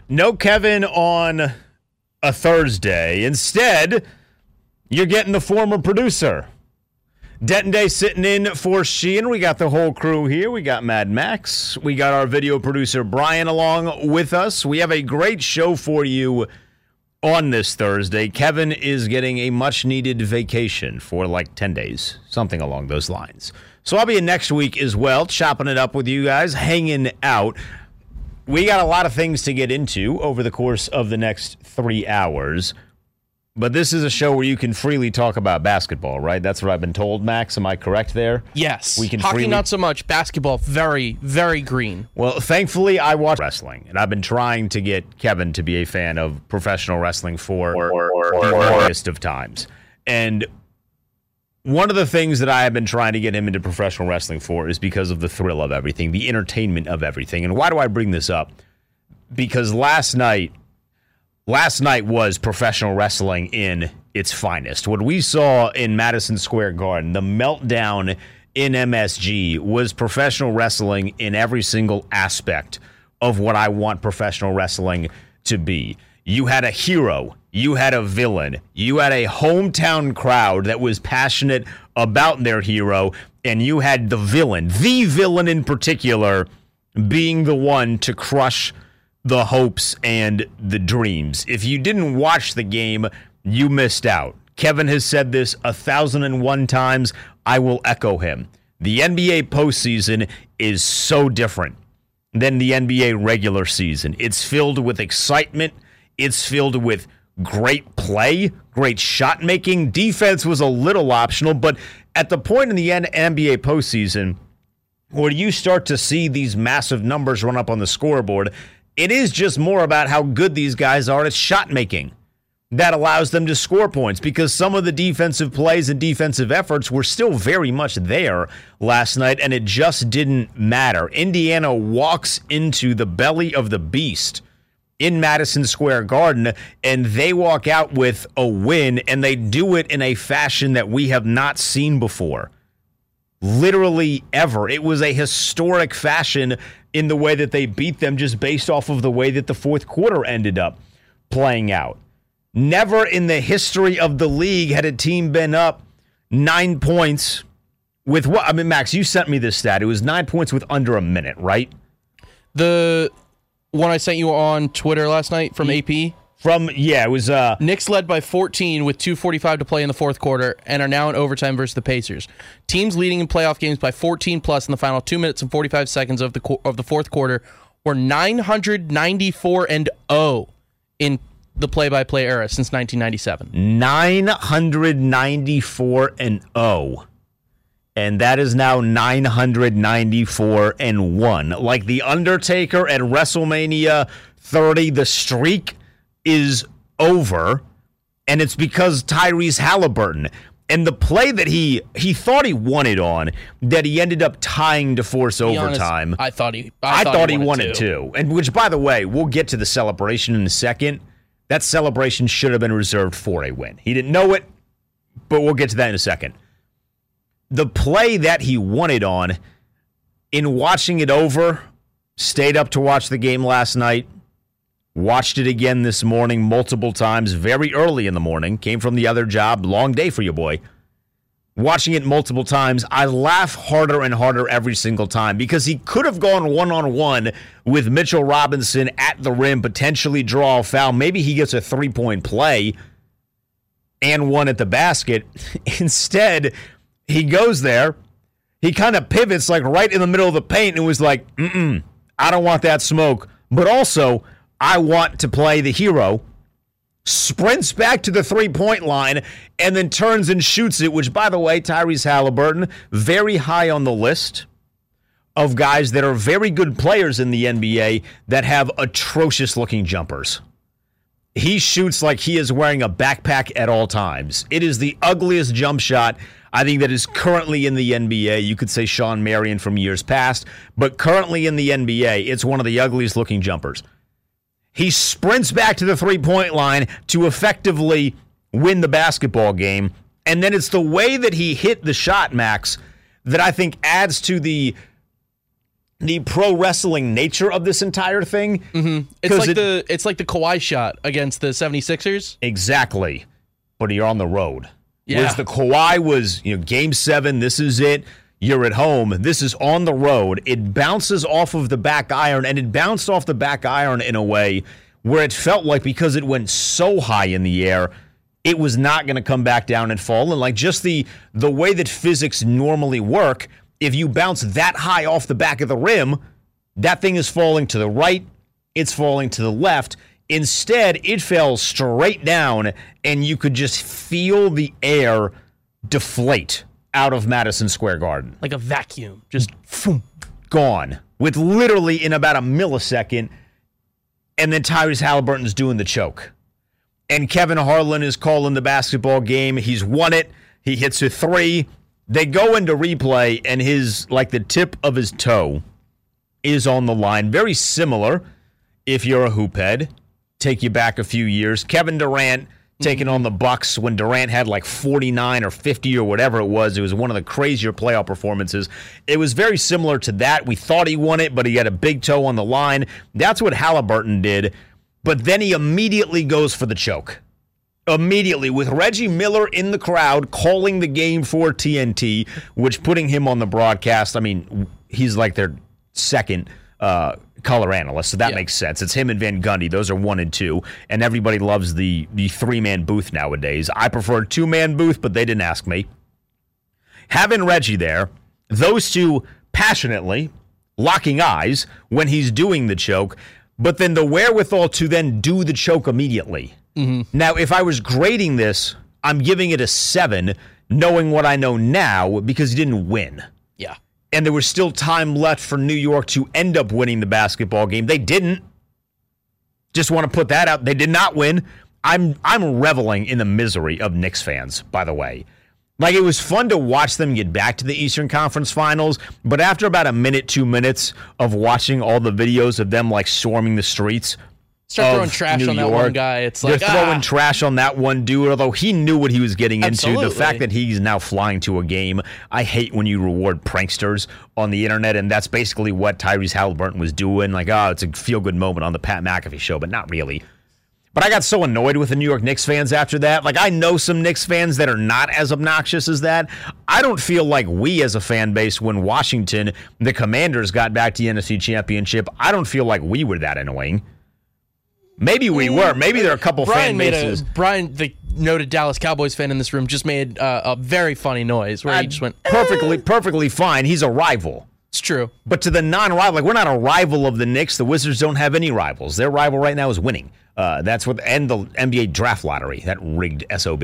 No Kevin on a Thursday. Instead, you're getting the former producer. Denton Day sitting in for Sheehan. We got the whole crew here. We got Mad Max. We got our video producer Brian along with us. We have a great show for you on this Thursday. Kevin is getting a much-needed vacation for like 10 days, something along those lines. So I'll be in next week as well, chopping it up with you guys, hanging out. We got a lot of things to get into over the course of the next 3 hours, but this is a show where you can freely talk about basketball, right? That's what I've been told, Max. Am I correct there? Yes. We can Hockey, not so much. Basketball, very, very green. Well, thankfully, I watch wrestling, and I've been trying to get Kevin to be a fan of professional wrestling for the longest of times. And one of the things that I have been trying to get him into professional wrestling for is because of the thrill of everything, the entertainment of everything. And why do I bring this up? Because last night was professional wrestling in its finest. What we saw in Madison Square Garden, the meltdown in MSG, was professional wrestling in every single aspect of what I want professional wrestling to be. You had a hero. You had a villain. You had a hometown crowd that was passionate about their hero, and you had the villain in particular, being the one to crush the hopes and the dreams. If you didn't watch the game, you missed out. Kevin has said this 1,001 times. I will echo him. The NBA postseason is so different than the NBA regular season. It's filled with excitement. It's filled with great play, great shot making. Defense was a little optional, but at the point in the NBA postseason where you start to see these massive numbers run up on the scoreboard, it is just more about how good these guys are at shot making that allows them to score points, because some of the defensive plays and defensive efforts were still very much there last night, and it just didn't matter. Indiana walks into the belly of the beast in Madison Square Garden, and they walk out with a win, and they do it in a fashion that we have not seen before. Literally ever. It was a historic fashion in the way that they beat them, just based off of the way that the fourth quarter ended up playing out. Never in the history of the league had a team been up 9 points with what? I mean, Max, you sent me this stat. It was 9 points with under a minute, right? The one I sent you on Twitter last night from AP. It was Knicks led by 14 with 2:45 to play in the fourth quarter and are now in overtime versus the Pacers. Teams leading in playoff games by 14 plus in the final 2 minutes and 45 seconds of the fourth quarter were 994-0 in the play-by-play era since 1997. 994-0. And that is now 994-1. Like The Undertaker at WrestleMania 30, the streak is over, and it's because Tyrese Halliburton and the play that he thought he won it on, that he ended up tying to force overtime. I thought he won it too. And which, by the way, we'll get to the celebration in a second. That celebration should have been reserved for a win. He didn't know it, but we'll get to that in a second. The play that he won it on, in watching it over, stayed up to watch the game last night, watched it again this morning multiple times, very early in the morning, came from the other job, long day for you, boy. Watching it multiple times, I laugh harder and harder every single time, because he could have gone one-on-one with Mitchell Robinson at the rim, potentially draw a foul. Maybe he gets a three-point play and one at the basket. Instead, he goes there, he kind of pivots like right in the middle of the paint and was like, I don't want that smoke, but also I want to play the hero, sprints back to the three-point line, and then turns and shoots it, which, by the way, Tyrese Halliburton, very high on the list of guys that are very good players in the NBA that have atrocious-looking jumpers. He shoots like he is wearing a backpack at all times. It is the ugliest jump shot, I think, that is currently in the NBA. You could say Sean Marion from years past, but currently in the NBA, it's one of the ugliest-looking jumpers. He sprints back to the three-point line to effectively win the basketball game, and then it's the way that he hit the shot, Max, that I think adds to the the pro wrestling nature of this entire thing. Mm-hmm. It's like the Kawhi shot against the 76ers. Exactly. But you're on the road. Yeah. Whereas the Kawhi was, game 7, this is it. You're at home. This is on the road. It bounces off of the back iron, and it bounced off the back iron in a way where it felt like, because it went so high in the air, it was not going to come back down and fall. And like just the way that physics normally work, if you bounce that high off the back of the rim, that thing is falling to the right, it's falling to the left. Instead, it fell straight down, and you could just feel the air deflate out of Madison Square Garden. Like a vacuum. Just gone. With literally in about a millisecond, and then Tyrese Halliburton's doing the choke. And Kevin Harlan is calling the basketball game. He's won it. He hits a 3. They go into replay, and the tip of his toe is on the line. Very similar, if you're a hoop head. Take you back a few years. Kevin Durant taking on the Bucks when Durant had like 49 or 50 or whatever it was. It was one of the crazier playoff performances. It was very similar to that. We thought he won it, but he had a big toe on the line. That's what Halliburton did. But then he immediately goes for the choke. Immediately, with Reggie Miller in the crowd calling the game for TNT, which putting him on the broadcast, I mean, he's like their second color analyst, so that makes sense. It's him and Van Gundy. Those are 1 and 2, and everybody loves the 3-man booth nowadays. I prefer 2-man booth, but they didn't ask me. Having Reggie there, those two passionately locking eyes when he's doing the choke, but then the wherewithal to then do the choke immediately. Mm-hmm. Now, if I was grading this, I'm giving it a 7, knowing what I know now, because he didn't win. Yeah. And there was still time left for New York to end up winning the basketball game. They didn't. Just want to put that out. They did not win. I'm reveling in the misery of Knicks fans, by the way. Like, it was fun to watch them get back to the Eastern Conference Finals, but after about a minute, 2 minutes of watching all the videos of them, like, storming the streets, start throwing trash on that one guy. It's like, they're throwing trash on that one dude, although he knew what he was getting into. The fact that he's now flying to a game, I hate when you reward pranksters on the internet, and that's basically what Tyrese Halliburton was doing. Like, it's a feel-good moment on the Pat McAfee show, but not really. But I got so annoyed with the New York Knicks fans after that. Like, I know some Knicks fans that are not as obnoxious as that. I don't feel like we as a fan base, when Washington, the Commanders, got back to the NFC Championship, I don't feel like we were that annoying. Maybe we were. Maybe there are a couple fan bases. Brian, the noted Dallas Cowboys fan in this room, just made a very funny noise where he just went perfectly fine. He's a rival. It's true. But to the non-rival, like, we're not a rival of the Knicks. The Wizards don't have any rivals. Their rival right now is winning. That's what, and the NBA draft lottery, that rigged SOB.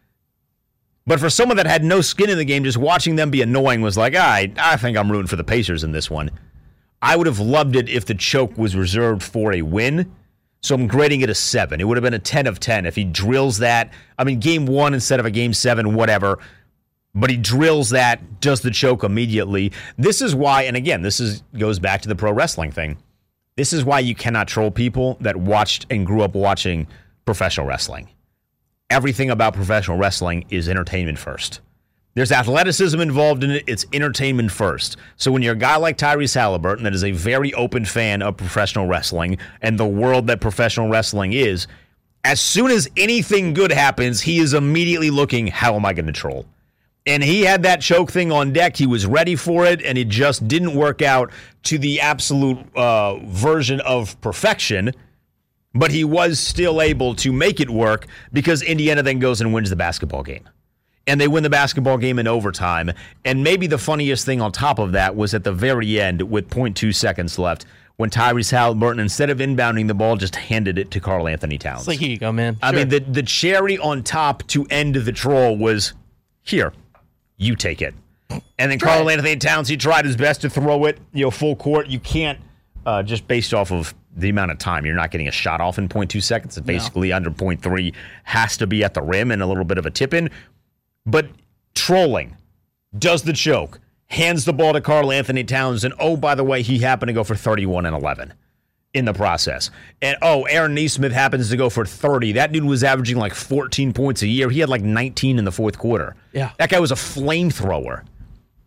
But for someone that had no skin in the game, just watching them be annoying was like, I think I'm rooting for the Pacers in this one. I would have loved it if the choke was reserved for a win. So I'm grading it a 7. It would have been a 10 of 10 if he drills that. I mean, game 1 instead of a game 7, whatever. But he drills that, does the choke immediately. This is why, and again, goes back to the pro wrestling thing. This is why you cannot troll people that watched and grew up watching professional wrestling. Everything about professional wrestling is entertainment first. There's athleticism involved in it. It's entertainment first. So when you're a guy like Tyrese Halliburton that is a very open fan of professional wrestling and the world that professional wrestling is, as soon as anything good happens, he is immediately looking, how am I going to troll? And he had that choke thing on deck. He was ready for it, and it just didn't work out to the absolute version of perfection. But he was still able to make it work because Indiana then goes and wins the basketball game. And they win the basketball game in overtime. And maybe the funniest thing on top of that was at the very end with 0.2 seconds left when Tyrese Halliburton, instead of inbounding the ball, just handed it to Karl Anthony Towns. It's like, here you go, man. I mean, the cherry on top to end the troll was, here, you take it. And then Karl Anthony Towns, he tried his best to throw it, full court. You can't, just based off of the amount of time, you're not getting a shot off in 0.2 seconds. It's basically under 0.3 has to be at the rim and a little bit of a tip-in. But trolling, does the choke, hands the ball to Karl Anthony Towns, and oh, by the way, he happened to go for 31 and 11 in the process. And Aaron Nesmith happens to go for 30. That dude was averaging like 14 points a year. He had like 19 in the fourth quarter. Yeah. That guy was a flamethrower.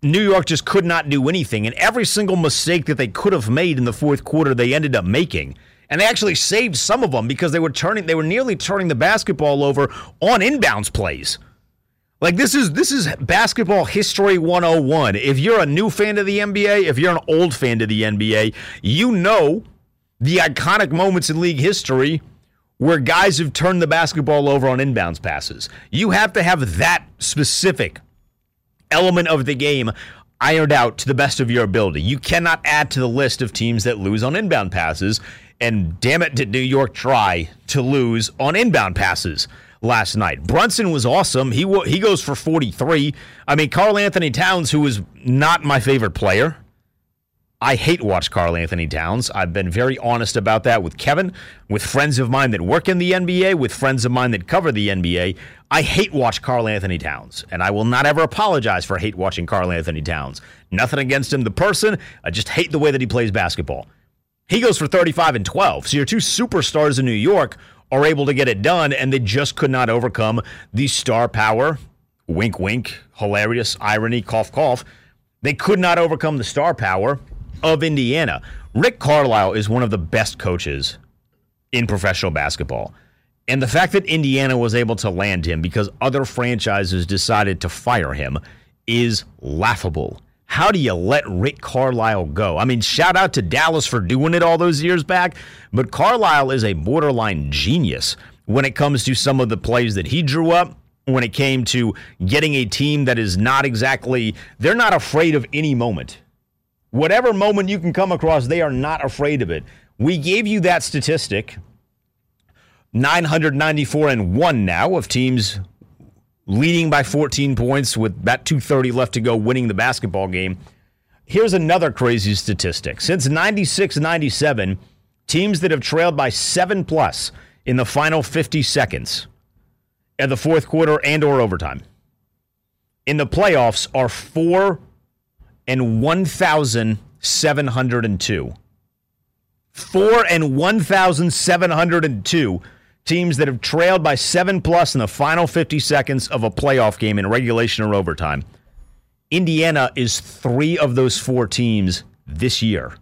New York just could not do anything. And every single mistake that they could have made in the fourth quarter, they ended up making. And they actually saved some of them because they were nearly turning the basketball over on inbounds plays. Like, this is basketball history 101. If you're a new fan of the NBA, if you're an old fan of the NBA, you know the iconic moments in league history where guys have turned the basketball over on inbounds passes. You have to have that specific element of the game ironed out to the best of your ability. You cannot add to the list of teams that lose on inbound passes. And damn it, did New York try to lose on inbound passes last night. Brunson was awesome. He goes for 43. I mean, Karl Anthony Towns, who is not my favorite player. I hate watch Karl Anthony Towns. I've been very honest about that with Kevin, with friends of mine that work in the NBA, with friends of mine that cover the NBA. I hate watch Karl Anthony Towns, and I will not ever apologize for hate watching Karl Anthony Towns. Nothing against him, the person. I just hate the way that he plays basketball. He goes for 35 and 12. So your two superstars in New York are able to get it done, and they just could not overcome the star power. Wink, wink, hilarious, irony, cough, cough. They could not overcome the star power of Indiana. Rick Carlisle is one of the best coaches in professional basketball. And the fact that Indiana was able to land him because other franchises decided to fire him is laughable. How do you let Rick Carlisle go? I mean, shout out to Dallas for doing it all those years back, but Carlisle is a borderline genius when it comes to some of the plays that he drew up, when it came to getting a team that is not exactly, they're not afraid of any moment. Whatever moment you can come across, they are not afraid of it. We gave you that statistic, 994-1 now of teams leading by 14 points with about 2:30 left to go, winning the basketball game. Here's another crazy statistic. Since 96-97, teams that have trailed by 7+ in the final 50 seconds at the fourth quarter and or overtime in the playoffs are 4 and 1,702. 4 and 1,702 teams that have trailed by 7+ in the final 50 seconds of a playoff game in regulation or overtime. Indiana is 3 of those 4 teams this year.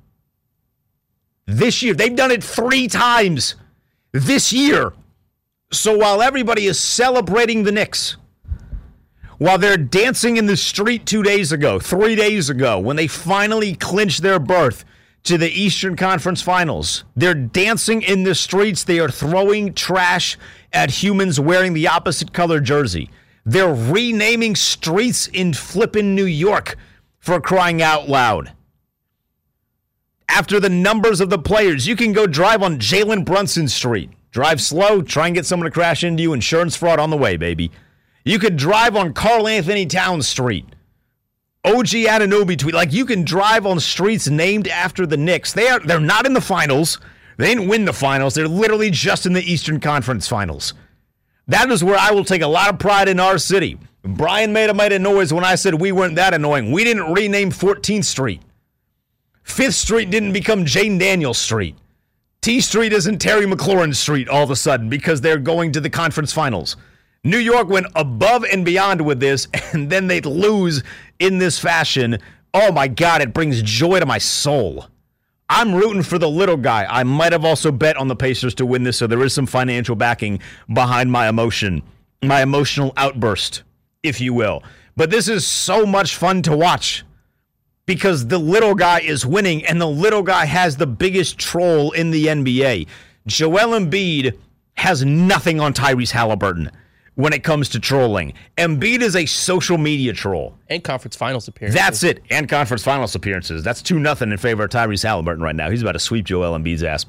This year. They've done it 3 times this year. So while everybody is celebrating the Knicks, while they're dancing in the street 2 days ago, 3 days ago, when they finally clinched their berth to the Eastern Conference Finals, they're dancing in the streets. They are throwing trash at humans wearing the opposite color jersey. They're renaming streets in flippin' New York, for crying out loud. After the numbers of the players, you can go drive on Jalen Brunson Street. Drive slow, try and get someone to crash into you. Insurance fraud on the way, baby. You could drive on Karl Anthony Towns Street. OG Anunoby tweet. Like, you can drive on streets named after the Knicks. They're not in the finals. They didn't win the finals. They're literally just in the Eastern Conference Finals. That is where I will take a lot of pride in our city. Brian made a noise when I said we weren't that annoying. We didn't rename 14th Street. 5th Street didn't become Jane Daniels Street. T Street isn't Terry McLaurin Street all of a sudden because they're going to the conference finals. New York went above and beyond with this, and then they lose in this fashion. Oh my God, it brings joy to my soul. I'm rooting for the little guy. I might have also bet on the Pacers to win this, so there is some financial backing behind my emotion, my emotional outburst, if you will. But this is so much fun to watch because the little guy is winning, and the little guy has the biggest troll in the NBA. Joel Embiid has nothing on Tyrese Halliburton when it comes to trolling. Embiid is a social media troll. And conference finals appearances. That's it. And conference finals appearances. That's 2-0 in favor of Tyrese Halliburton right now. He's about to sweep Joel Embiid's ass.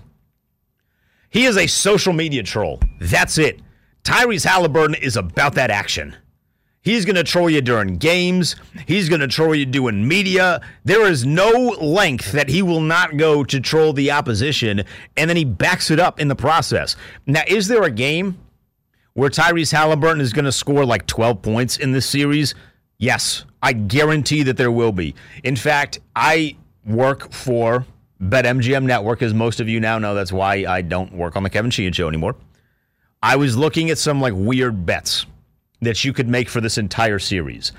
He is a social media troll. That's it. Tyrese Halliburton is about that action. He's going to troll you during games. He's going to troll you doing media. There is no length that he will not go to troll the opposition, and then he backs it up in the process. Now, is there a game where Tyrese Halliburton is going to score like 12 points in this series? Yes, I guarantee that there will be. In fact, I work for BetMGM Network, as most of you now know. That's why I don't work on the Kevin Sheehan Show anymore. I was looking at some like weird bets that you could make for this entire series.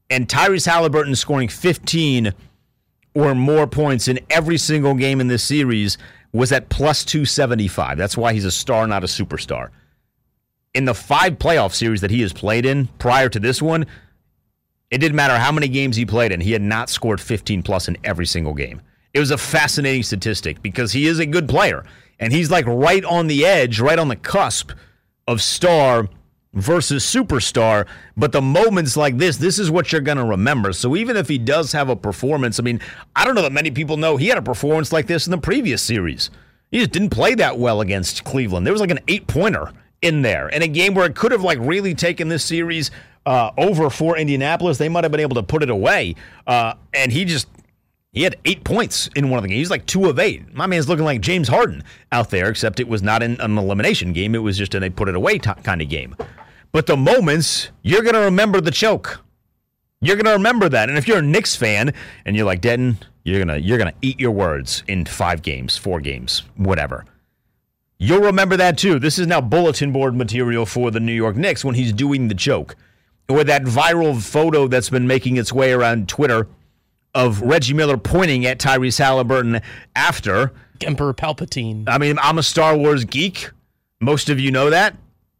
And Tyrese Halliburton scoring 15 or more points in every single game in this series was at plus 275. That's why he's a star, not a superstar. In the 5 playoff series that he has played in prior to this one, it didn't matter how many games he played in, he had not scored 15 plus in every single game. It was a fascinating statistic because he is a good player. And he's like right on the edge, right on the cusp of star versus superstar. But the moments like this is what you're going to remember. So even if he does have a performance, I mean, I don't know that many people know he had a performance like this in the previous series. He just didn't play that well against Cleveland. There was like an 8-pointer in there in a game where it could have like really taken this series over for Indianapolis. They might have been able to put it away. And he had 8 points in one of the games. He's like 2 of 8. My man's looking like James Harden out there, except it was not in an elimination game. It was just a put it away kind of game. But the moments, you're going to remember the choke. You're going to remember that. And if you're a Knicks fan and you're like, Denton, you're gonna eat your words in 5 games, 4 games, whatever. You'll remember that too. This is now bulletin board material for the New York Knicks when he's doing the choke. Or that viral photo that's been making its way around Twitter of Reggie Miller pointing at Tyrese Halliburton after. Emperor Palpatine. I mean, I'm a Star Wars geek. Most of you know that.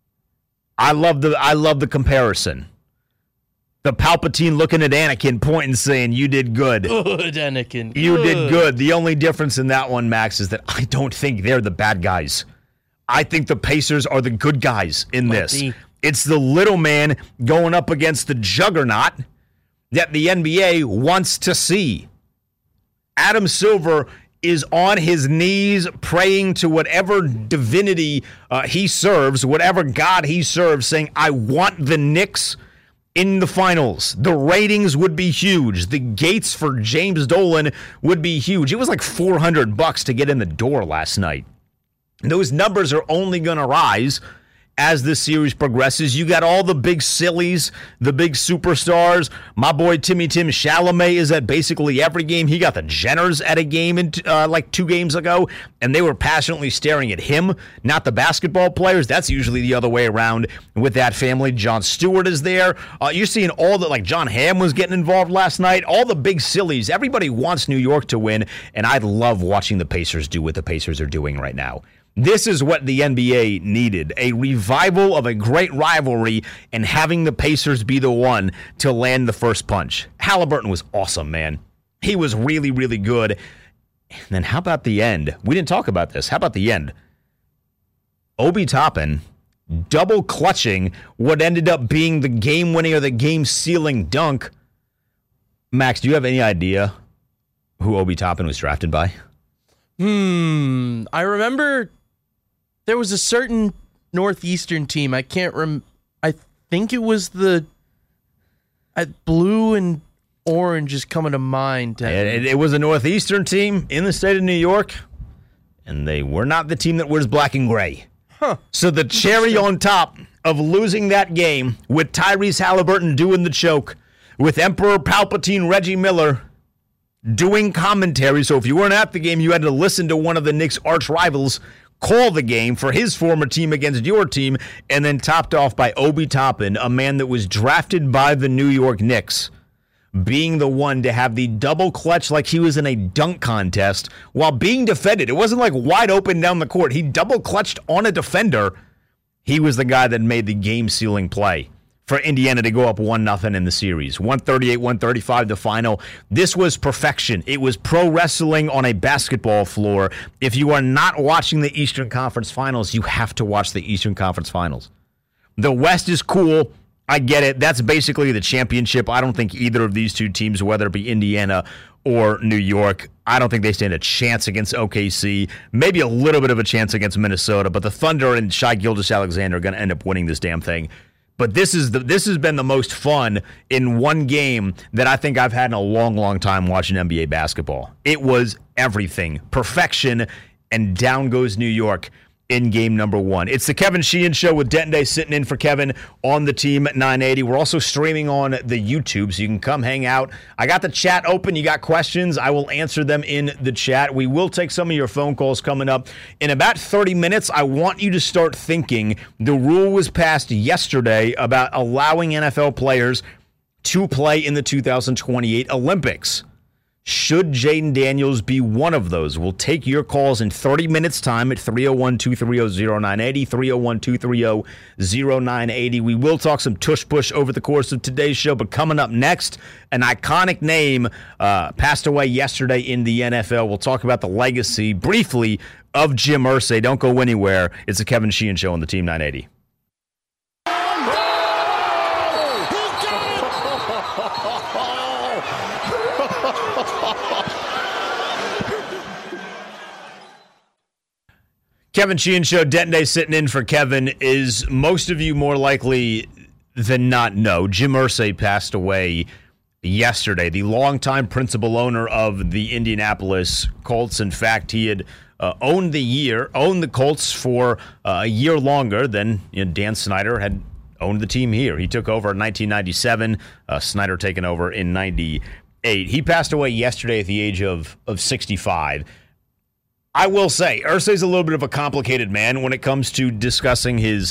I love the comparison. The Palpatine looking at Anakin, pointing, saying, "You did good. Good, Anakin. You did good." The only difference in that one, Max, is that I don't think they're the bad guys. I think the Pacers are the good guys in this. It's the little man going up against the juggernaut that the NBA wants to see. Adam Silver is on his knees praying to whatever divinity he serves, whatever God he serves, saying, I want the Knicks in the finals. The ratings would be huge. The gates for James Dolan would be huge. It was like $400 to get in the door last night. Those numbers are only going to rise as this series progresses. You got all the big sillies, the big superstars. My boy Timmy Tim Chalamet is at basically every game. He got the Jenners at a game like 2 games ago, and they were passionately staring at him, not the basketball players. That's usually the other way around with that family. Jon Stewart is there. You're seeing all the, like John Hamm was getting involved last night. All the big sillies. Everybody wants New York to win, and I love watching the Pacers do what the Pacers are doing right now. This is what the NBA needed, a revival of a great rivalry and having the Pacers be the one to land the first punch. Halliburton was awesome, man. He was really, really good. And then how about the end? We didn't talk about this. How about the end? Obi Toppin double clutching what ended up being the game-winning or the game-sealing dunk. Max, do you have any idea who Obi Toppin was drafted by? I remember there was a certain Northeastern team. I can't I think it was the blue and orange is coming to mind. It was a Northeastern team in the state of New York, and they were not the team that wears black and gray. Huh. So the cherry on top of losing that game with Tyrese Halliburton doing the choke, with Emperor Palpatine Reggie Miller doing commentary. So if you weren't at the game, you had to listen to one of the Knicks' arch rivals call the game for his former team against your team, and then topped off by Obi Toppin, a man that was drafted by the New York Knicks, being the one to have the double clutch like he was in a dunk contest while being defended. It wasn't like wide open down the court. He double clutched on a defender. He was the guy that made the game-sealing play for Indiana to go up 1-0 in the series. 138-135 the final. This was perfection. It was pro wrestling on a basketball floor. If you are not watching the Eastern Conference Finals, you have to watch the Eastern Conference Finals. The West is cool. I get it. That's basically the championship. I don't think either of these two teams, whether it be Indiana or New York, I don't think they stand a chance against OKC. Maybe a little bit of a chance against Minnesota, but the Thunder and Shai Gilgeous-Alexander are going to end up winning this damn thing. But this has been the most fun in one game that I think I've had in a long, long time watching NBA basketball. It was everything. Perfection, and down goes New York in game number 1. It's the Kevin Sheehan Show with Denton Day sitting in for Kevin on the team at 980. We're also streaming on the YouTube, so you can come hang out. I got the chat open. You got questions, I will answer them in the chat. We will take some of your phone calls coming up. In about 30 minutes, I want you to start thinking. The rule was passed yesterday about allowing NFL players to play in the 2028 Olympics. Should Jayden Daniels be one of those? We'll take your calls in 30 minutes time at 301-230-0980, 301-230-0980. We will talk some tush push over the course of today's show, but coming up next, an iconic name passed away yesterday in the NFL. We'll talk about the legacy briefly of Jim Irsay. Don't go anywhere. It's the Kevin Sheehan Show on the Team 980. Kevin Sheehan Show, Denton Day sitting in for Kevin. Is most of you more likely than not know, Jim Irsay passed away yesterday, the longtime principal owner of the Indianapolis Colts. In fact, he had owned the Colts for a year longer than Dan Snyder had owned the team here. He took over in 1997, Snyder taken over in 98. He passed away yesterday at the age of 65. I will say, Irsay's a little bit of a complicated man when it comes to discussing his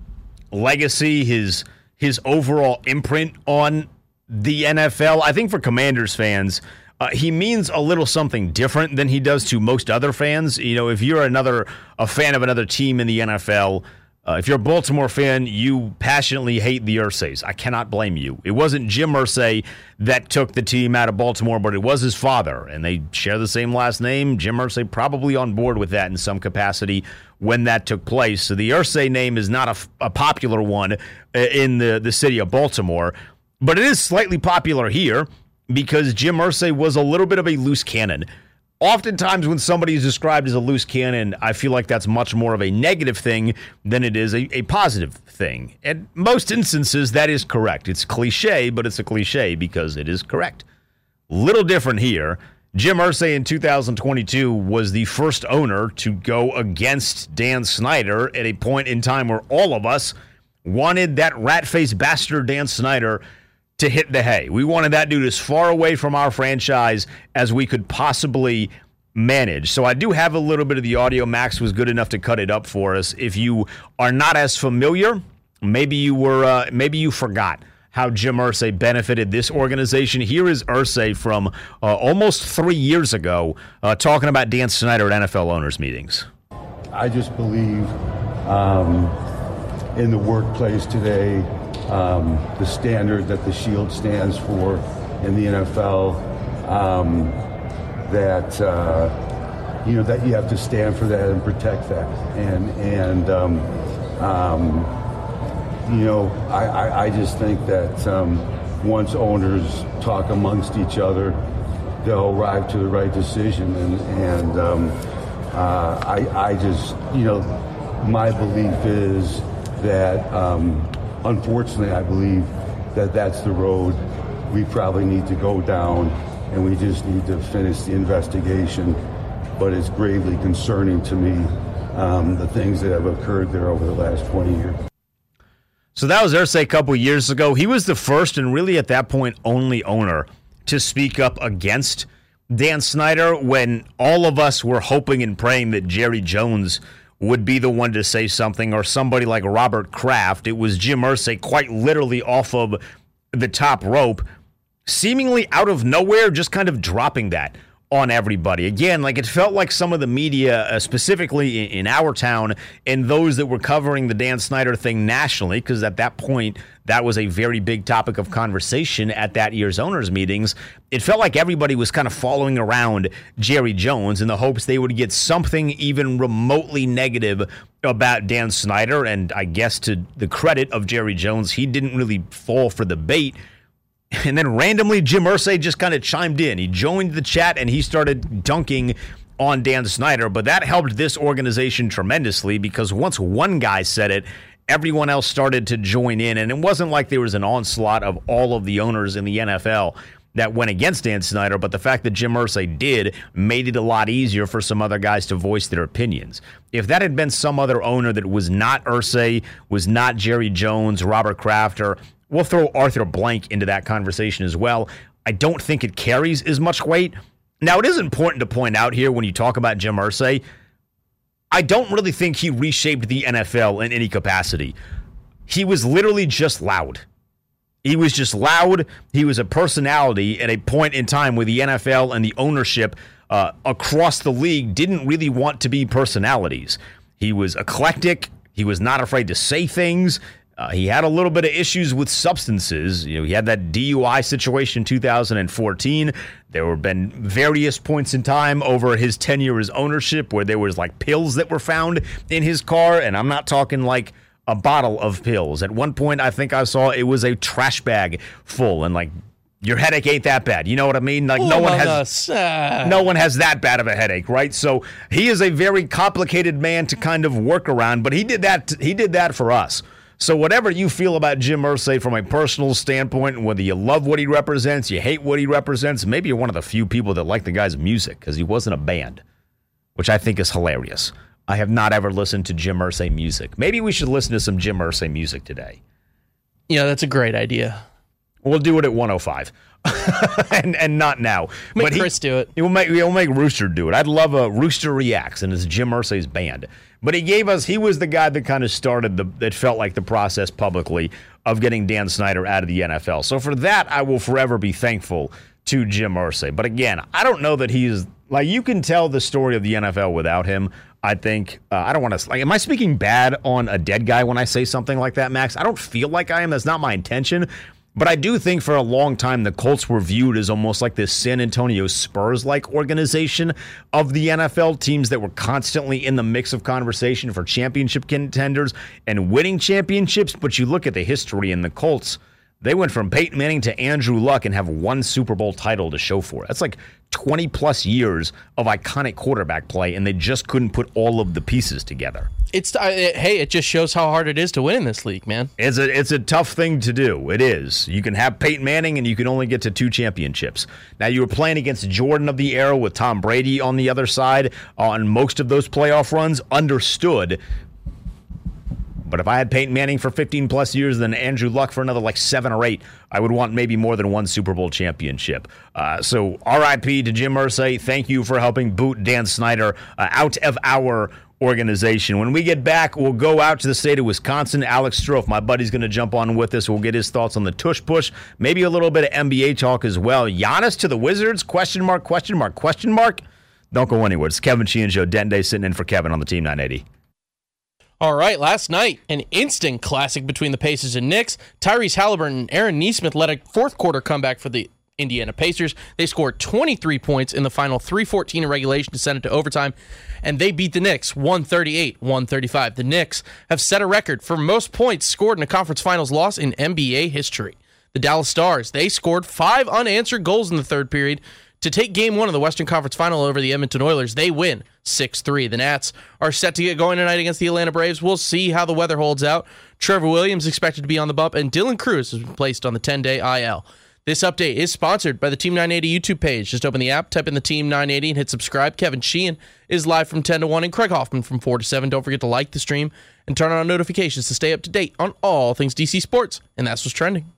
legacy, his overall imprint on the NFL. I think for Commanders fans, he means a little something different than he does to most other fans. If you're a fan of another team in the NFL, if you're a Baltimore fan, you passionately hate the Irsays. I cannot blame you. It wasn't Jim Irsay that took the team out of Baltimore, but it was his father, and they share the same last name. Jim Irsay probably on board with that in some capacity when that took place. So the Irsay name is not a popular one in the city of Baltimore, but it is slightly popular here because Jim Irsay was a little bit of a loose cannon. Oftentimes when somebody is described as a loose cannon, I feel like that's much more of a negative thing than it is a positive thing. In most instances, that is correct. It's cliche, but it's a cliche because it is correct. Little different here. Jim Irsay in 2022 was the first owner to go against Dan Snyder at a point in time where all of us wanted that rat-faced bastard Dan Snyder to hit the hay. We wanted that dude as far away from our franchise as we could possibly manage. So I do have a little bit of the audio. Max was good enough to cut it up for us. If you are not as familiar, maybe you forgot how Jim Irsay benefited this organization. Here is Irsay from almost 3 years ago talking about Dan Snyder at NFL owners meetings. I just believe in the workplace today, the standard that the Shield stands for in the NFL, that you have to stand for that and protect that. I just think that once owners talk amongst each other, they'll arrive to the right decision. My belief is that. Unfortunately, I believe that that's the road we probably need to go down, and we just need to finish the investigation. But it's gravely concerning to me, the things that have occurred there over the last 20 years. So that was Irsay a couple years ago. He was the first and really at that point only owner to speak up against Dan Snyder when all of us were hoping and praying that Jerry Jones would be the one to say something, or somebody like Robert Kraft. It was Jim Irsay quite literally off of the top rope, seemingly out of nowhere, just kind of dropping that on everybody. Again, like it felt like some of the media, specifically in our town, and those that were covering the Dan Snyder thing nationally, because at that point, that was a very big topic of conversation at that year's owners meetings. It felt like everybody was kind of following around Jerry Jones in the hopes they would get something even remotely negative about Dan Snyder. And I guess to the credit of Jerry Jones, he didn't really fall for the bait. And then randomly, Jim Irsay just kind of chimed in. He joined the chat and he started dunking on Dan Snyder. But that helped this organization tremendously because once one guy said it, everyone else started to join in. And it wasn't like there was an onslaught of all of the owners in the NFL that went against Dan Snyder. But the fact that Jim Irsay did made it a lot easier for some other guys to voice their opinions. If that had been some other owner that was not Irsay, was not Jerry Jones, Robert Kraft, or we'll throw Arthur Blank into that conversation as well, I don't think it carries as much weight. Now, it is important to point out here when you talk about Jim Irsay, I don't really think he reshaped the NFL in any capacity. He was literally just loud. He was just loud. He was a personality at a point in time where the NFL and the ownership across the league didn't really want to be personalities. He was eclectic. He was not afraid to say things. He had a little bit of issues with substances. You know, he had that DUI situation in 2014. There have been various points in time over his tenure as ownership where there was like pills that were found in his car, and I'm not talking like a bottle of pills. At one point, I think I saw it was a trash bag full, and like your headache ain't that bad. You know what I mean? Like no one has that bad of a headache, right? So he is a very complicated man to kind of work around, but he did that for us. So whatever you feel about Jim Irsay from a personal standpoint, whether you love what he represents, you hate what he represents, maybe you're one of the few people that like the guy's music because he wasn't a band, which I think is hilarious. I have not ever listened to Jim Irsay music. Maybe we should listen to some Jim Irsay music today. Yeah, that's a great idea. We'll do it at 105. and not now. Make Chris do it. We'll make Rooster do it. I'd love a Rooster Reacts, and it's Jim Irsay's band. But he was the guy that kind of started that felt like the process publicly of getting Dan Snyder out of the NFL. So for that, I will forever be thankful to Jim Irsay. But again, I don't know that he's like, you can tell the story of the NFL without him. I think I don't want to like. Am I speaking bad on a dead guy when I say something like that, Max? I don't feel like I am. That's not my intention. But I do think for a long time the Colts were viewed as almost like this San Antonio Spurs-like organization of the NFL, teams that were constantly in the mix of conversation for championship contenders and winning championships. But you look at the history in the Colts, they went from Peyton Manning to Andrew Luck and have one Super Bowl title to show for it. That's like 20-plus years of iconic quarterback play, and they just couldn't put all of the pieces together. It just shows how hard it is to win in this league, man. It's a tough thing to do. It is. You can have Peyton Manning, and you can only get to 2 championships. Now, you were playing against Jordan of the era with Tom Brady on the other side on most of those playoff runs. Understood. But if I had Peyton Manning for 15-plus years, then Andrew Luck for another like 7 or 8, I would want maybe more than one Super Bowl championship. So R.I.P. to Jim Irsay. Thank you for helping boot Dan Snyder out of our organization. When we get back, we'll go out to the state of Wisconsin. Alex Strofe, my buddy's going to jump on with us. We'll get his thoughts on the tush push, maybe a little bit of NBA talk as well. Giannis to the Wizards? Question mark, question mark, question mark. Don't go anywhere. It's Kevin Sheehan Show. Denton Day sitting in for Kevin on the Team 980. All right, last night, an instant classic between the Pacers and Knicks. Tyrese Halliburton and Aaron Nesmith led a fourth quarter comeback for the Indiana Pacers. They scored 23 points in the final 3:14 in regulation to send it to overtime, and they beat the Knicks 138-135. The Knicks have set a record for most points scored in a conference finals loss in NBA history. The Dallas Stars, they scored 5 unanswered goals in the third period to take Game 1 of the Western Conference Final over the Edmonton Oilers. They win 6-3. The Nats are set to get going tonight against the Atlanta Braves. We'll see how the weather holds out. Trevor Williams expected to be on the bump, and Dylan Cruz has been placed on the 10-day IL. This update is sponsored by the Team 980 YouTube page. Just open the app, type in the Team 980, and hit subscribe. Kevin Sheehan is live from 10 to 1, and Craig Hoffman from 4 to 7. Don't forget to like the stream and turn on notifications to stay up to date on all things DC sports. And that's what's trending.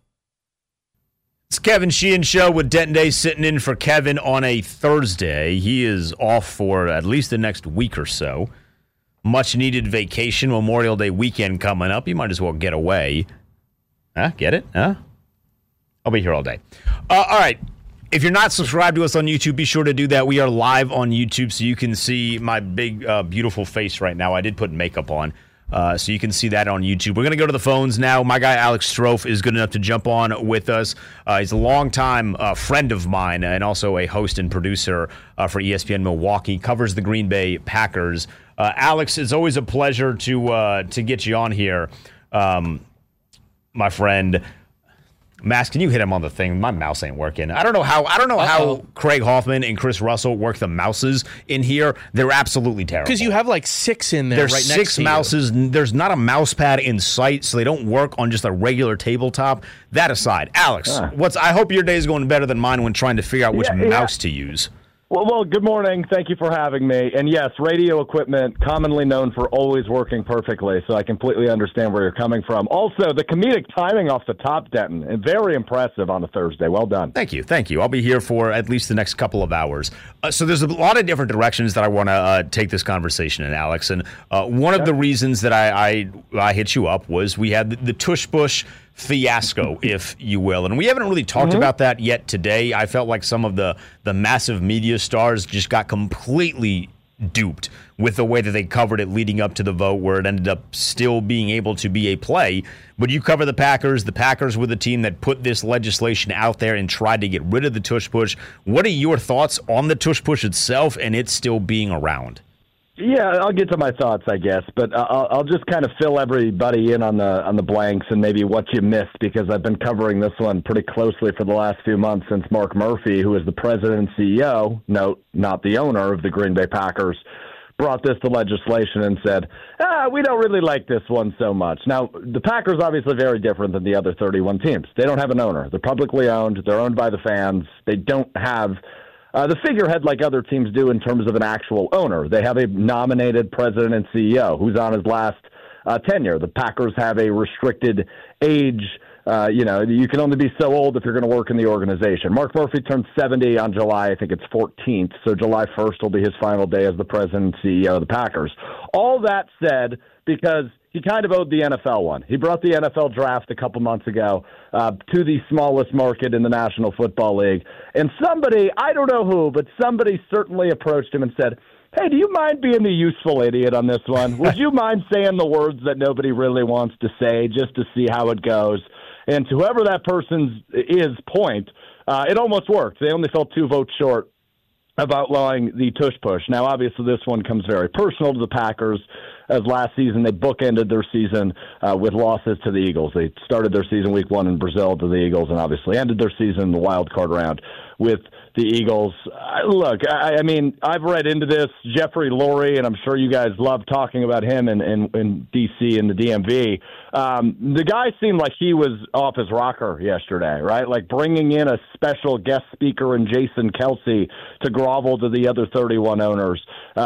It's Kevin Sheehan Show with Denton Day sitting in for Kevin on a Thursday. He is off for at least the next week or so. Much needed vacation, Memorial Day weekend coming up. You might as well get away. Huh? Get it? Huh? I'll be here all day. All right. If you're not subscribed to us on YouTube, be sure to do that. We are live on YouTube, so you can see my big, beautiful face right now. I did put makeup on, so you can see that on YouTube. We're going to go to the phones now. My guy, Alex Strofe, is good enough to jump on with us. He's a longtime friend of mine and also a host and producer for ESPN Milwaukee, covers the Green Bay Packers. Alex, it's always a pleasure to get you on here, my friend. Max, can you hit him on the thing? My mouse ain't working. I don't know how Craig Hoffman and Chris Russell work the mouses in here. They're absolutely terrible. Because you have like 6 in there. There's right next to 6 mouses. There's not a mouse pad in sight, so they don't work on just a regular tabletop. That aside, Alex, I hope your day is going better than mine when trying to figure out which mouse to use. Well, good morning. Thank you for having me. And yes, radio equipment, commonly known for always working perfectly, so I completely understand where you're coming from. Also, the comedic timing off the top, Denton, and very impressive on a Thursday. Well done. Thank you. I'll be here for at least the next couple of hours. So there's a lot of different directions that I want to take this conversation in, Alex. And one of the reasons that I hit you up was we had the tush push fiasco, if you will. And we haven't really talked about that yet today. I felt like some of the massive media stars just got completely duped with the way that they covered it leading up to the vote, where it ended up still being able to be a play. But you cover the Packers. The Packers were the team that put this legislation out there and tried to get rid of the tush push. What are your thoughts on the tush push itself and it still being around? Yeah, I'll get to my thoughts, I guess, but I'll just kind of fill everybody in on the blanks and maybe what you missed, because I've been covering this one pretty closely for the last few months since Mark Murphy, who is the president and CEO, note, not the owner of the Green Bay Packers, brought this to legislation and said, we don't really like this one so much. Now, the Packers obviously very different than the other 31 teams. They don't have an owner. They're publicly owned. They're owned by the fans. They don't have the figurehead like other teams do in terms of an actual owner. They have a nominated president and CEO who's on his last tenure. The Packers have a restricted age. You can only be so old if you're going to work in the organization. Mark Murphy turns 70 on July, I think it's 14th, so July 1st will be his final day as the president and CEO of the Packers. All that said, because he kind of owed the NFL one. He brought the NFL draft a couple months ago to the smallest market in the National Football League. And somebody, I don't know who, but somebody certainly approached him and said, hey, do you mind being the useful idiot on this one? Would you mind saying the words that nobody really wants to say just to see how it goes? And to whoever that person's point, it almost worked. They only fell 2 votes short of outlawing the tush push. Now, obviously, this one comes very personal to the Packers, as last season they bookended their season with losses to the Eagles. They started their season week 1 in Brazil to the Eagles and obviously ended their season in the wild card round with the Eagles. Look, I mean, I've read into this. Jeffrey Lurie, and I'm sure you guys love talking about him in D.C. and the DMV. The guy seemed like he was off his rocker yesterday, right? Like bringing in a special guest speaker in Jason Kelsey to grovel to the other 31 owners,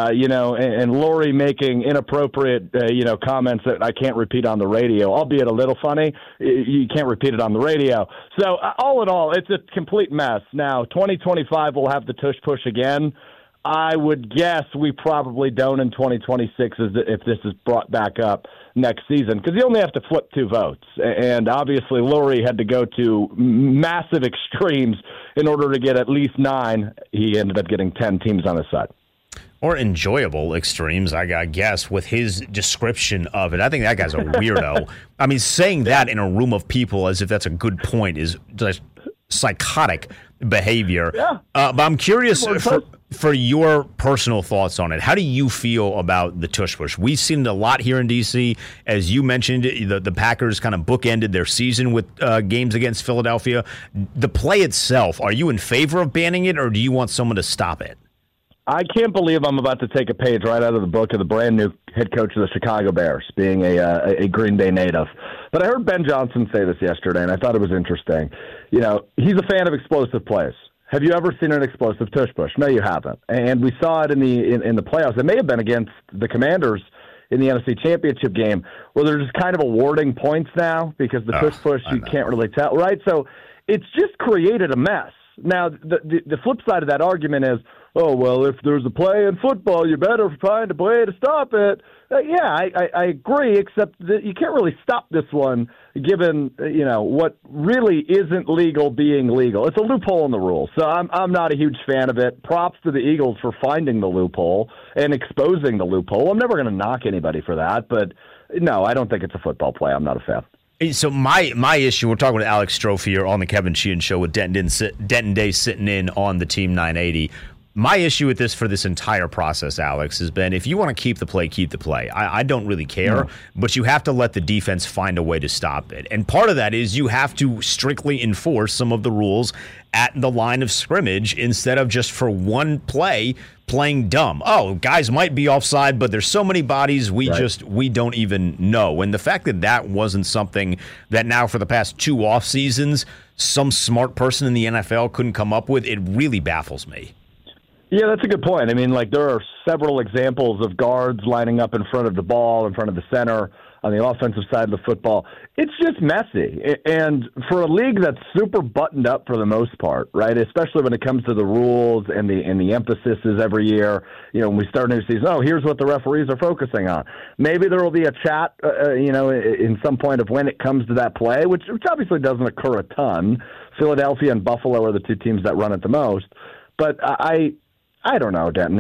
and Lurie making inappropriate, comments that I can't repeat on the radio, albeit a little funny. You can't repeat it on the radio. So all in all, it's a complete mess. Now, 2025 will have the tush push again. I would guess we probably don't in 2026 if this is brought back up next season, because you only have to flip 2 votes. And obviously Lurie had to go to massive extremes in order to get at least 9. He ended up getting 10 teams on his side. Or enjoyable extremes, I guess, with his description of it. I think that guy's a weirdo. I mean, saying that in a room of people as if that's a good point is just psychotic behavior. Yeah. But I'm curious for your personal thoughts on it. How do you feel about the tush push? We've seen it a lot here in D.C. As you mentioned, the Packers kind of bookended their season with games against Philadelphia. The play itself, are you in favor of banning it, or do you want someone to stop it? I can't believe I'm about to take a page right out of the book of the brand new head coach of the Chicago Bears, being a Green Bay native. But I heard Ben Johnson say this yesterday, and I thought it was interesting. He's a fan of explosive plays. Have you ever seen an explosive tush push? No, you haven't. And we saw it in the playoffs. It may have been against the Commanders in the NFC Championship game, where they're just kind of awarding points now because the tush push, you can't really tell, right? So it's just created a mess. Now, the flip side of that argument is, oh, well, if there's a play in football, you better find a way to stop it. I agree, except that you can't really stop this one given, what really isn't legal being legal. It's a loophole in the rules, so I'm not a huge fan of it. Props to the Eagles for finding the loophole and exposing the loophole. I'm never going to knock anybody for that, but no, I don't think it's a football play. I'm not a fan. So my issue, we're talking with Alex Strofe here on the Kevin Sheehan Show with Denton Day sitting in on the Team 980. My issue with this for this entire process, Alex, has been if you want to keep the play, keep the play. I don't really care, but you have to let the defense find a way to stop it. And part of that is you have to strictly enforce some of the rules at the line of scrimmage instead of just for one play playing dumb. Oh, guys might be offside, but there's so many bodies we don't even know. And the fact that wasn't something that now for the past 2 off seasons some smart person in the NFL couldn't come up with, it really baffles me. Yeah, that's a good point. I mean, like, there are several examples of guards lining up in front of the ball, in front of the center, on the offensive side of the football. It's just messy. And for a league that's super buttoned up for the most part, right, especially when it comes to the rules and the emphasis is every year, when we start a new season, here's what the referees are focusing on. Maybe there will be a chat, in some point of when it comes to that play, which obviously doesn't occur a ton. Philadelphia and Buffalo are the two teams that run it the most. But I don't know, Denton.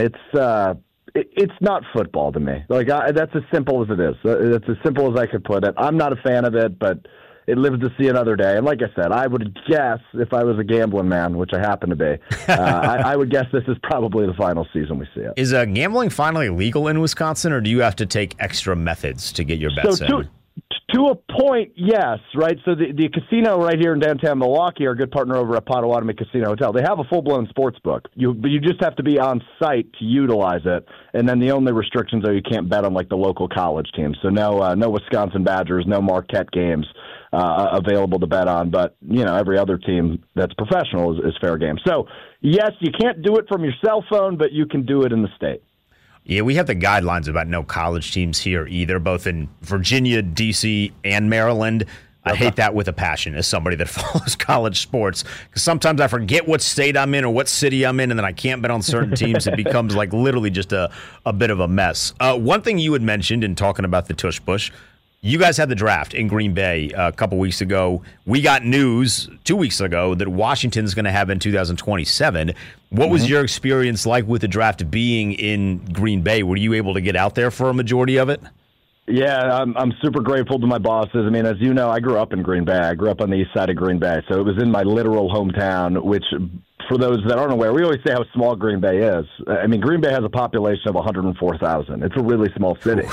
It's not football to me. Like, that's as simple as it is. It's as simple as I could put it. I'm not a fan of it, but it lives to see another day. And like I said, I would guess if I was a gambling man, which I happen to be, I would guess this is probably the final season we see it. Is gambling finally legal in Wisconsin, or do you have to take extra methods to get your bets in? To a point, yes, right? So the casino right here in downtown Milwaukee, our good partner over at Potawatomi Casino Hotel, they have a full-blown sports book. But you just have to be on site to utilize it. And then the only restrictions are you can't bet on, like, the local college teams. So no Wisconsin Badgers, no Marquette games available to bet on. But, every other team that's professional is fair game. So, yes, you can't do it from your cell phone, but you can do it in the state. Yeah, we have the guidelines about no college teams here either, both in Virginia, D.C., and Maryland. I hate that with a passion as somebody that follows college sports, because sometimes I forget what state I'm in or what city I'm in, and then I can't bet on certain teams. It becomes like literally just a bit of a mess. One thing you had mentioned in talking about the tush push, you guys had the draft in Green Bay a couple weeks ago. We got news 2 weeks ago that Washington's going to have in 2027. What was your experience like with the draft being in Green Bay? Were you able to get out there for a majority of it? Yeah, I'm super grateful to my bosses. I mean, as you know, I grew up in Green Bay. I grew up on the east side of Green Bay, so it was in my literal hometown, which, for those that aren't aware, we always say how small Green Bay is. I mean, Green Bay has a population of 104,000. It's a really small city.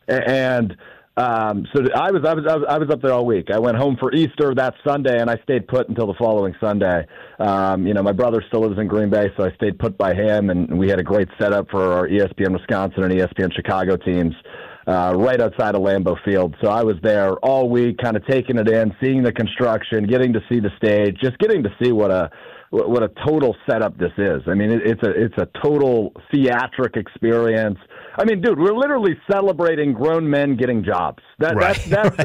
And so I was up there all week. I went home for Easter that Sunday, and I stayed put until the following Sunday. My brother still lives in Green Bay, so I stayed put by him, and we had a great setup for our ESPN Wisconsin and ESPN Chicago teams right outside of Lambeau Field. So I was there all week, kind of taking it in, seeing the construction, getting to see the stage, just getting to see what a total setup this is. I mean, it's a total theatric experience. I mean, dude, we're literally celebrating grown men getting jobs. That is at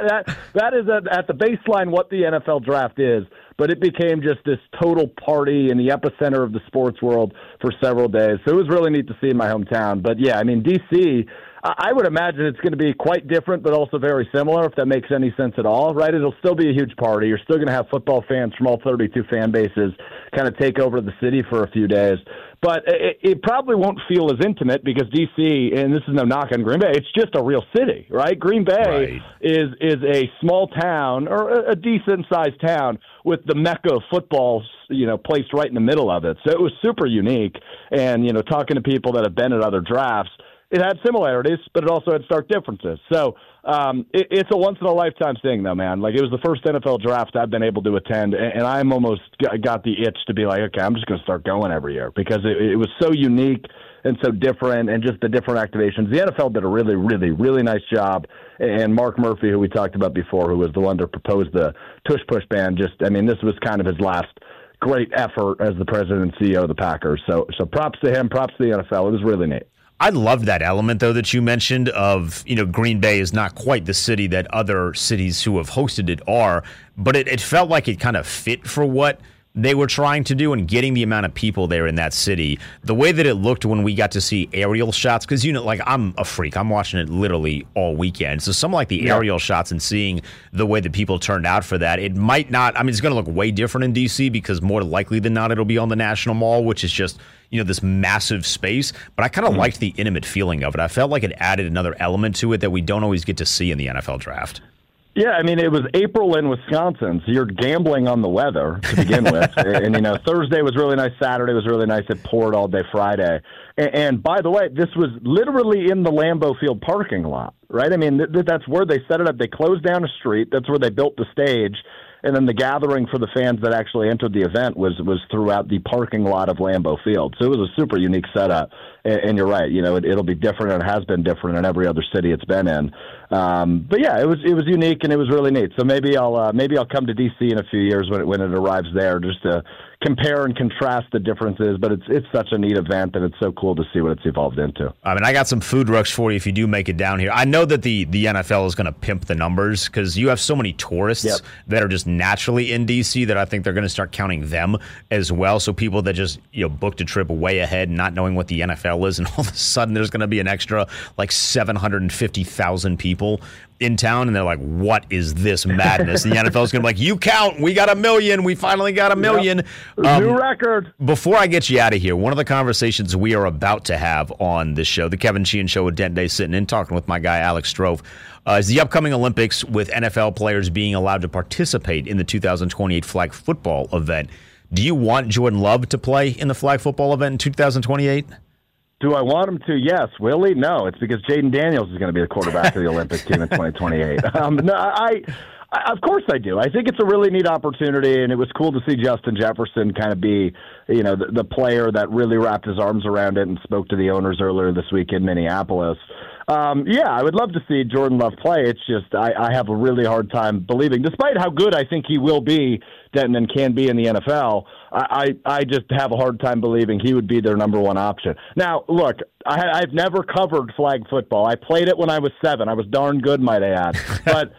the baseline what the NFL draft is. But it became just this total party in the epicenter of the sports world for several days. So it was really neat to see in my hometown. But yeah, I mean, DC, I would imagine it's going to be quite different, but also very similar, if that makes any sense at all, right? It'll still be a huge party. You're still going to have football fans from all 32 fan bases kind of take over the city for a few days. But it probably won't feel as intimate because D.C., and this is no knock on Green Bay, it's just a real city, right? Green Bay is a small town, or a decent-sized town, with the mecca of football, placed right in the middle of it. So it was super unique. And, talking to people that have been at other drafts, it had similarities, but it also had stark differences. So it's a once-in-a-lifetime thing, though, man. Like, it was the first NFL draft I've been able to attend, and I'm almost got the itch to be like, okay, I'm just going to start going every year because it was so unique and so different, and just the different activations. The NFL did a really, really, really nice job, and Mark Murphy, who we talked about before, who was the one to propose the Tush Push ban, this was kind of his last great effort as the president and CEO of the Packers. So props to him, props to the NFL. It was really neat. I love that element, though, that you mentioned of, Green Bay is not quite the city that other cities who have hosted it are, but it felt like it kind of fit for what they were trying to do and getting the amount of people there in that city. The way that it looked when we got to see aerial shots, because, I'm a freak. I'm watching it literally all weekend. So some like the aerial shots and seeing the way that people turned out for that, it might not, it's going to look way different in D.C. because more likely than not, it'll be on the National Mall, which is just, this massive space. But I kind of liked the intimate feeling of it. I felt like it added another element to it that we don't always get to see in the NFL draft. Yeah, it was April in Wisconsin, so you're gambling on the weather to begin with. And, Thursday was really nice. Saturday was really nice. It poured all day Friday. And by the way, this was literally in the Lambeau Field parking lot, right? That's where they set it up. They closed down a street. That's where they built the stage. And then the gathering for the fans that actually entered the event was throughout the parking lot of Lambeau Field. So it was a super unique setup. And you're right. It'll be different, and it has been different in every other city it's been in. But yeah, it was unique, and it was really neat. So maybe I'll come to DC in a few years when it arrives there, just to compare and contrast the differences. But it's such a neat event, and it's so cool to see what it's evolved into. I mean, I got some food rucks for you if you do make it down here. I know that the NFL is going to pimp the numbers because you have so many tourists that are just naturally in DC that I think they're going to start counting them as well. So people that just booked a trip way ahead, not knowing what the NFL is, and all of a sudden there's going to be an extra like 750,000 people in town, and they're like, what is this madness? The NFL is going to be like, you count, we got 1 million, we finally got 1 million. New record. Before I get you out of here, one of the conversations we are about to have on this show, the Kevin Sheehan Show with Dent Day, sitting in talking with my guy Alex Strofe, is the upcoming Olympics, with NFL players being allowed to participate in the 2028 flag football event. Do you want Jordan Love to play in the flag football event in 2028? Do I want him to? Yes. Will he? No. It's because Jaden Daniels is going to be the quarterback of the Olympic team in 2028. No, of course I do. I think it's a really neat opportunity, and it was cool to see Justin Jefferson kind of be, the player that really wrapped his arms around it and spoke to the owners earlier this week in Minneapolis. I would love to see Jordan Love play. It's just I have a really hard time believing, despite how good I think he will be, Denton, and can be in the NFL, I just have a hard time believing he would be their number one option. Now, look, I've never covered flag football. I played it when I was 7. I was darn good, might I add. But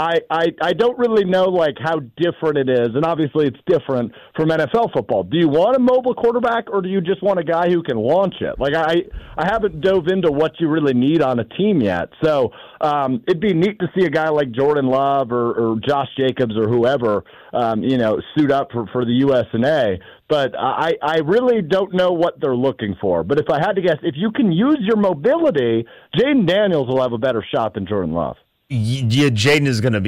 I don't really know how different it is, and obviously it's different from NFL football. Do you want a mobile quarterback, or do you just want a guy who can launch it? I haven't dove into what you really need on a team yet. So it'd be neat to see a guy like Jordan Love or Josh Jacobs or whoever, suit up for the USNA. But I really don't know what they're looking for. But if I had to guess, if you can use your mobility, Jaden Daniels will have a better shot than Jordan Love. Yeah, Jaden is going to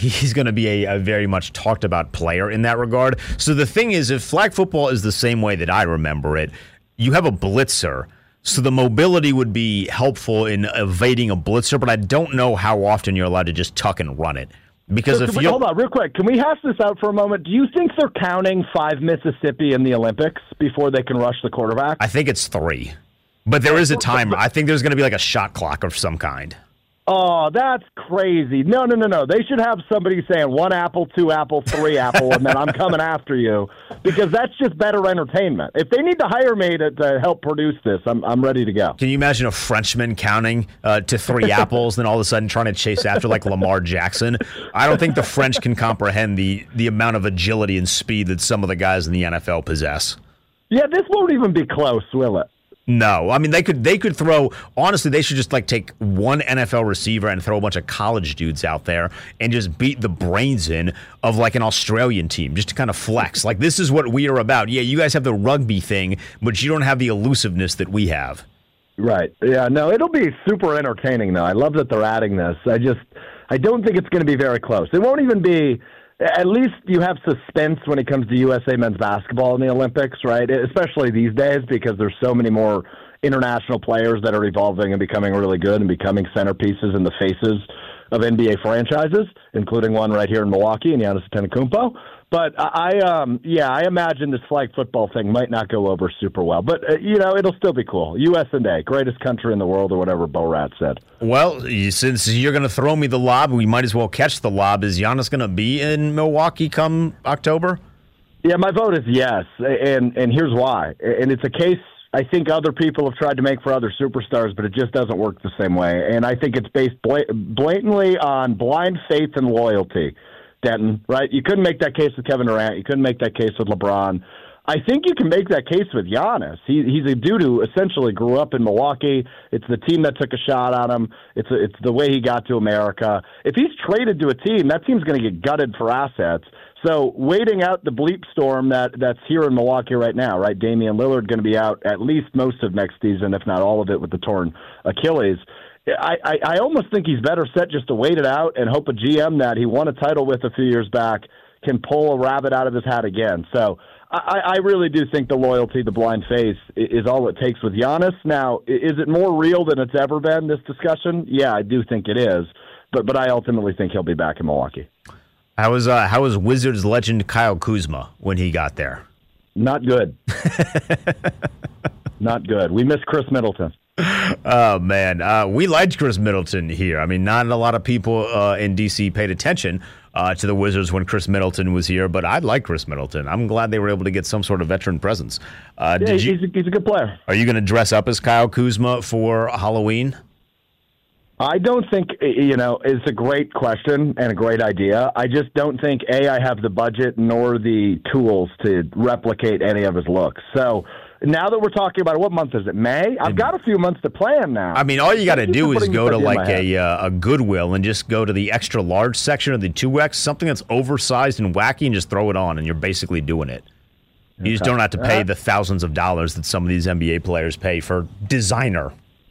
be a very much talked about player in that regard. So the thing is, if flag football is the same way that I remember it, you have a blitzer. So the mobility would be helpful in evading a blitzer, but I don't know how often you're allowed to just tuck and run it. Because hold on, real quick. Can we hash this out for a moment? Do you think they're counting 5 Mississippi in the Olympics before they can rush the quarterback? I think it's 3. But there is a timer. I think there's going to be like a shot clock of some kind. Oh, that's crazy. No. They should have somebody saying 1 apple, 2 apple, 3 apple, and then I'm coming after you, because that's just better entertainment. If they need to hire me to help produce this, I'm ready to go. Can you imagine a Frenchman counting to 3 apples, then all of a sudden trying to chase after like Lamar Jackson? I don't think the French can comprehend the amount of agility and speed that some of the guys in the NFL possess. Yeah, this won't even be close, will it? No, I mean they could throw. Honestly, they should just take one NFL receiver and throw a bunch of college dudes out there and just beat the brains in of an Australian team, just to kind of flex. This is what we are about. Yeah, you guys have the rugby thing, but you don't have the elusiveness that we have. Right. Yeah. No, it'll be super entertaining though. I love that they're adding this. I don't think it's going to be very close. It won't even be. At least you have suspense when it comes to USA men's basketball in the Olympics, right? Especially these days, because there's so many more international players that are evolving and becoming really good and becoming centerpieces in the faces of NBA franchises, including one right here in Milwaukee, and Giannis Antetokounmpo. But I imagine this flag football thing might not go over super well. But, it'll still be cool. USA, greatest country in the world, or whatever Bo Rat said. Well, since you're going to throw me the lob, we might as well catch the lob. Is Giannis going to be in Milwaukee come October? Yeah, my vote is yes, and here's why. And it's a case I think other people have tried to make for other superstars, but it just doesn't work the same way. And I think it's based blatantly on blind faith and loyalty. Denton, right? You couldn't make that case with Kevin Durant. You couldn't make that case with LeBron. I think you can make that case with Giannis. He's a dude who essentially grew up in Milwaukee. It's the team that took a shot on him. It's the way he got to America. If he's traded to a team, that team's going to get gutted for assets. So waiting out the bleep storm that's here in Milwaukee right now, right? Damian Lillard going to be out at least most of next season, if not all of it, with the torn Achilles. I almost think he's better set just to wait it out and hope a GM that he won a title with a few years back can pull a rabbit out of his hat again. So I really do think the loyalty, the blind faith, is all it takes with Giannis. Now, is it more real than it's ever been, this discussion? Yeah, I do think it is. But I ultimately think he'll be back in Milwaukee. How was Wizards legend Kyle Kuzma when he got there? Not good. Not good. We miss Chris Middleton. Oh, man. We liked Chris Middleton here. I mean, not a lot of people in D.C. paid attention to the Wizards when Chris Middleton was here, but I like Chris Middleton. I'm glad they were able to get some sort of veteran presence. He's a good player. Are you going to dress up as Kyle Kuzma for Halloween? I don't think, it's a great question and a great idea. I just don't think, I have the budget nor the tools to replicate any of his looks. So now that we're talking about it, what month is it? May? I've got a few months to plan now. I mean, all you got to do is go to like a Goodwill and just go to the extra large section of the 2X, something that's oversized and wacky, and just throw it on, and you're basically doing it. You just don't have to pay the thousands of dollars that some of these NBA players pay for designer.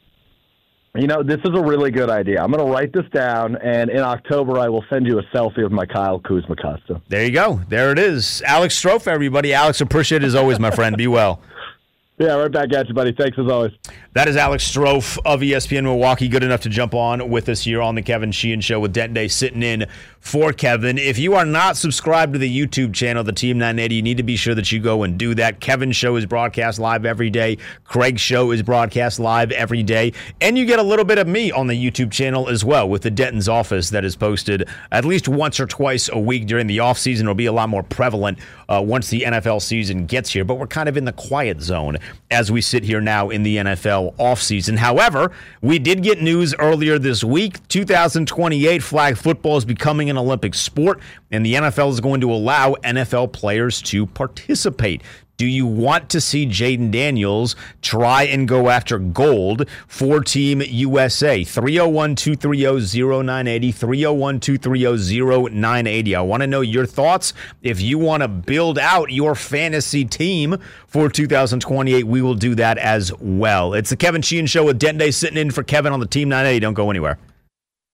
This is a really good idea. I'm going to write this down, and in October I will send you a selfie of my Kyle Kuzma costume. There you go. There it is. Alex Strofe, everybody. Alex, appreciate it as always, my friend. Be well. Yeah, right back at you, buddy. Thanks as always. That is Alex Strofe of ESPN Milwaukee, good enough to jump on with us here on the Kevin Sheehan Show with Denton Day sitting in for Kevin. If you are not subscribed to the YouTube channel, the Team 980, you need to be sure that you go and do that. Kevin's show is broadcast live every day. Craig's show is broadcast live every day. And you get a little bit of me on the YouTube channel as well with the Denton's Office that is posted at least once or twice a week during the offseason. It'll be a lot more prevalent once the NFL season gets here. But we're kind of in the quiet zone as we sit here now in the NFL offseason. However, we did get news earlier this week. 2028 flag football is becoming an Olympic sport, and the NFL is going to allow NFL players to participate. Do you want to see Jaden Daniels try and go after gold for Team USA? 301-230-0980, 301-230-0980. I want to know your thoughts. If you want to build out your fantasy team for 2028, we will do that as well. It's the Kevin Sheehan Show with Denton Day sitting in for Kevin on the Team 980. Don't go anywhere.